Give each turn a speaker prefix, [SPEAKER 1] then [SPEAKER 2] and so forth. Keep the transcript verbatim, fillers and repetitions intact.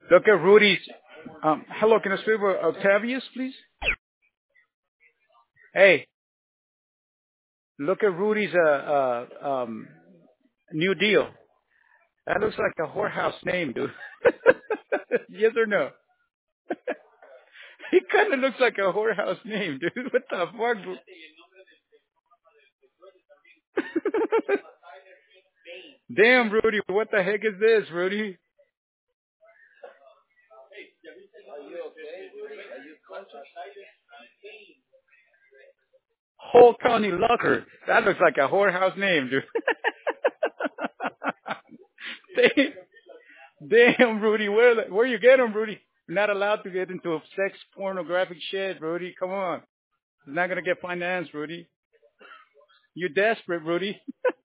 [SPEAKER 1] Look at Rudy's. Um, hello, can I speak with Octavius, please? Hey, look at Rudy's uh, uh, um, new deal. That looks like a whorehouse name, dude. Yes or no? He kind of looks like a whorehouse name, dude. What the fuck? Damn, Rudy, what the heck is this, Rudy? Whole County Locker. That looks like a whorehouse name, dude. Damn, damn, Rudy, where where you get him, Rudy? You're not allowed to get into sex pornographic shit, Rudy. Come on, it's not gonna get financed, Rudy. You're desperate, Rudy.